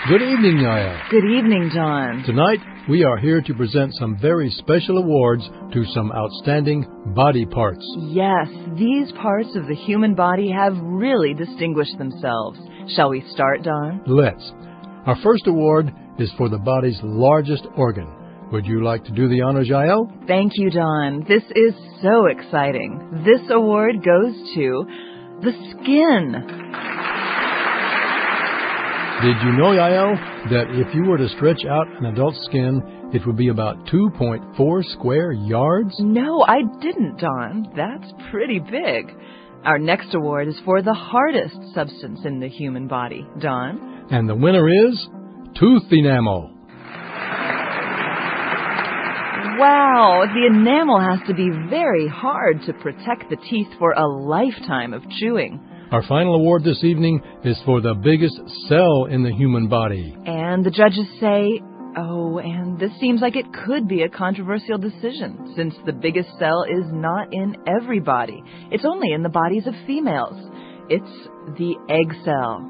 Good evening, Yael. Good evening, John. Tonight, we are here to present some very special awards to some outstanding body parts. Yes, these parts of the human body have really distinguished themselves. Shall we start, Don? Let's. Our first award is for the body's largest organ. Would you like to do the honors, Yael? Thank you, Don. This is so exciting. This award goes to the skin. Did you know, Yael, that if you were to stretch out an adult's skin, it would be about 2.4 square yards? No, I didn't, Don. That's pretty big. Our next award is for the hardest substance in the human body. Don? And the winner is tooth enamel. Wow, the enamel has to be very hard to protect the teeth for a lifetime of chewing. Our final award this evening is for the biggest cell in the human body. And the judges say, oh, and this seems like it could be a controversial decision, since the biggest cell is not in every body. It's only in the bodies of females. It's the egg cell.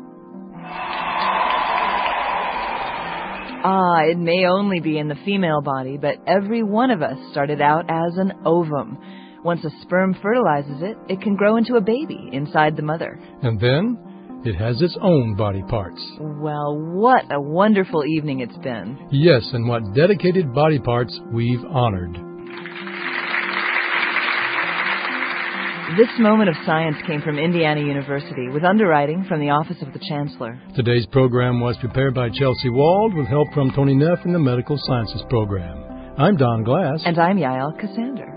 It may only be in the female body, but every one of us started out as an ovum. Once a sperm fertilizes it, it can grow into a baby inside the mother. And then it has its own body parts. Well, what a wonderful evening it's been. Yes, and what dedicated body parts we've honored. This moment of science came from Indiana University with underwriting from the Office of the Chancellor. Today's program was prepared by Chelsea Wald with help from Tony Neff in the Medical Sciences program. I'm Don Glass. And I'm Yael Cassander.